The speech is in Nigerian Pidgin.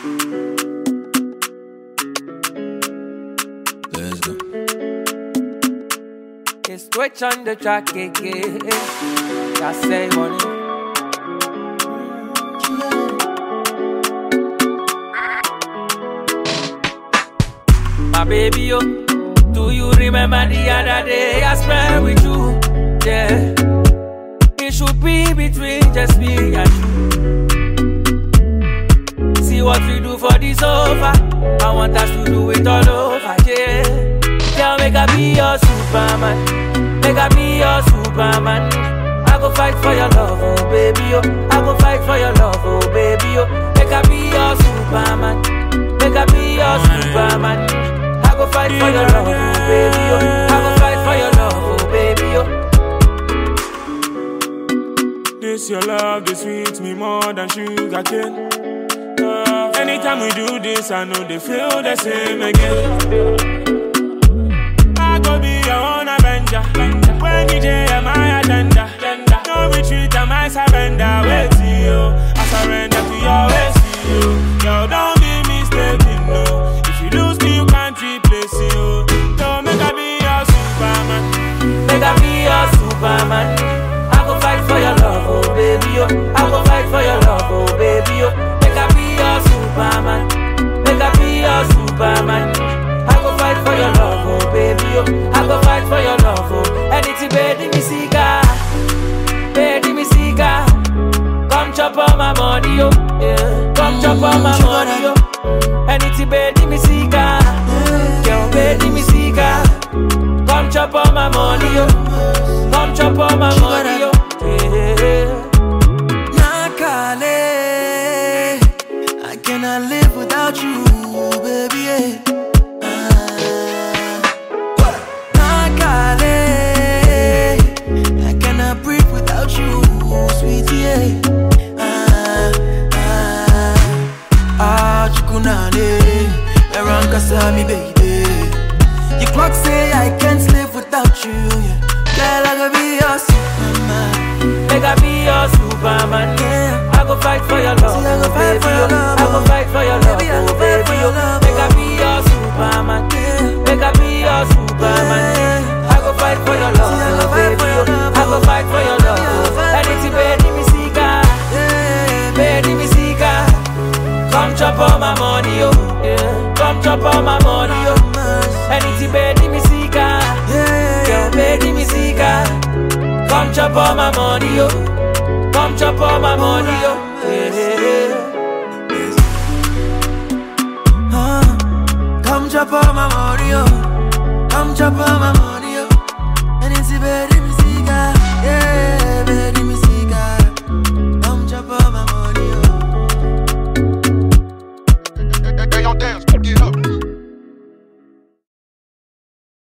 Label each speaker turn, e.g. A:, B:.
A: Let's go.
B: It's Twitch on the track again. Just say money. My baby, yo, do you remember the other day I spent with you? Yeah, it should be between just me and you. See what we do for this over. I want us to do it all over, yeah. Girl, make I be your Superman. Make I be your Superman. I go fight for your love, oh baby, yo. I go fight for your love, oh baby, yo. Make I be your Superman. Make I be your Superman. I go fight for your love, oh baby, yo. I go fight for your love, oh baby, yo.
C: This your love, this sweet me more than sugar cane. Anytime we do this, I know they feel the same again. I go be your own avenger. When DJ am my agenda. No retreat, I might surrender. Wait to you, I surrender to your ways to you. Yo, don't be mistaken, no. If you lose me, you can't replace you. Don't make I be your Superman.
B: Make I be your Superman. I go fight for your love, oh baby, yo. I go fight for your love, oh baby, yo. Make I be your Superman. Make I be your Superman. I go fight for your love, oh baby, yo. I go fight for your love, oh. Anything, baby, me seeker. Baby, me seeker. Come chop all my money, yo. Yeah. Come chop all my money, yo. Anything, baby, me seeker. Girl, baby, me seeker. Come chop all my money, yo. Come chop all my money, yo. Yeah.
D: Nakale, I cannot live without you, baby. Nakale, I cannot breathe without you, sweetie. Chukunane, around Kasami, baby. Your clock say I can't live without you, yeah. Girl, I go be your Superman.
B: Make I be your Superman.
D: Yeah.
B: I go fight for your love,
D: See, I go
B: oh,
D: fight
B: baby,
D: for
B: yo.
D: your love,
B: I go fight for your love,
D: baby, I go
B: oh,
D: fight
B: baby,
D: for
B: yo.
D: your love,
B: Make I be your Superman.
D: Yeah.
B: Make I be your Superman. I go fight for your love,
D: See, I go
B: oh,
D: fight
B: baby,
D: for
B: yo.
D: your love,
B: I go fight for your love,
D: I go
B: oh.
D: fight for
B: Anything,
D: your
B: baby, me seeker.
D: Yeah.
B: Baby, me seeker. Come chop all my money, yo. Yeah. Come chop all my money, yo. Anything, baby, me seeker. Girl, baby, me seeker. Come chop all my money, yo. Come chop all my money, yo. Yeah.
D: Come chop all my money, yo.